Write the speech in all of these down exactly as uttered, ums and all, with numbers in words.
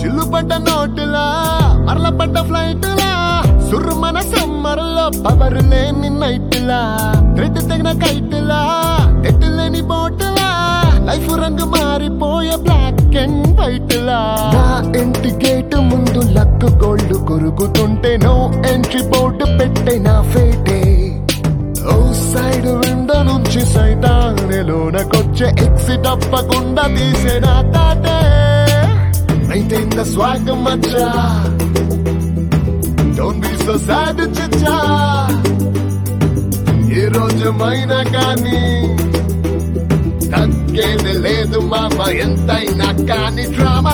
చిల్లు పడ్డ నోటులా మరల పడ్డ ఫ్లైట్లా సుర్రు మన సమ్మర్లో పవర్ లేని నైట్లా థ్రెడ్ తెగిన కైట్లా ఎట్టు లేని బోటులా లైఫ్ రంగు మారిపోయే బ్లాక్ అండ్ వైట్ లా నా ఇంటి గేట్ ముందు లక్ గోల్డ్ కొరుకుతుంటే నో ఎంట్రీ బోర్డు పెట్టే నా ఫేటే ఓ సైడ్ విండో నుంచి సైతానేలోనకొచ్చే ఎక్సిట్ తప్పకుండా తీసే నా తాటే మెయింటైన్ ద స్వాగ్ మచ్చా డోంట్ బి సో సాడ్ చిచ్చా ఏ రోజుమైనా కానీ తగ్గేది లేదు మామ ఎంతైనా కానీ డ్రామా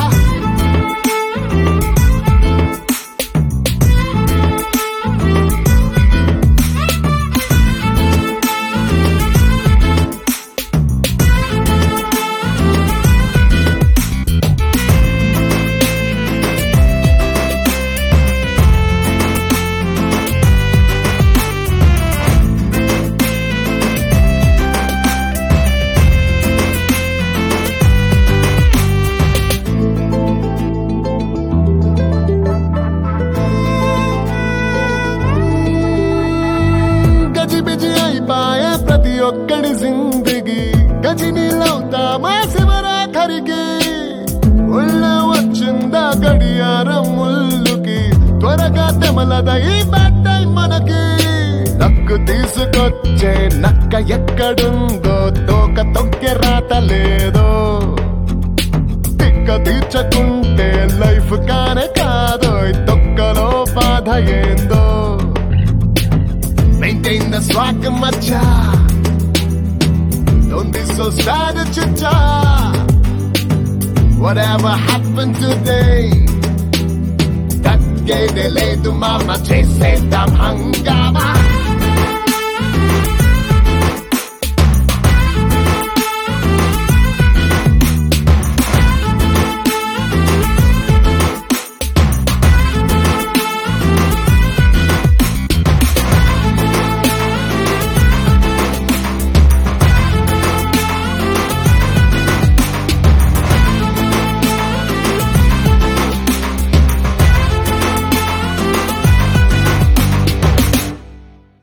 ప్రతి ఒక్కడి జిందగీ గజినీలవుతామా శివరాఖరికి ఉళ్ళ వచ్చిందా గడియారం ముల్లుకి త్వరగా తెమలదై బట్టై మనకి నక్కు తీసుకొచ్చే నక్క ఎక్కడుందో తోక తొక్కె రాత లేదో తిక్క తీర్చకుంటే లైఫ్ కానే కాదో తొక్కలో బాధ ఏందో Maintain the swag macha. Don't be so sad, chicha. Whatever happened today, that gave delay to mama chase them hangama.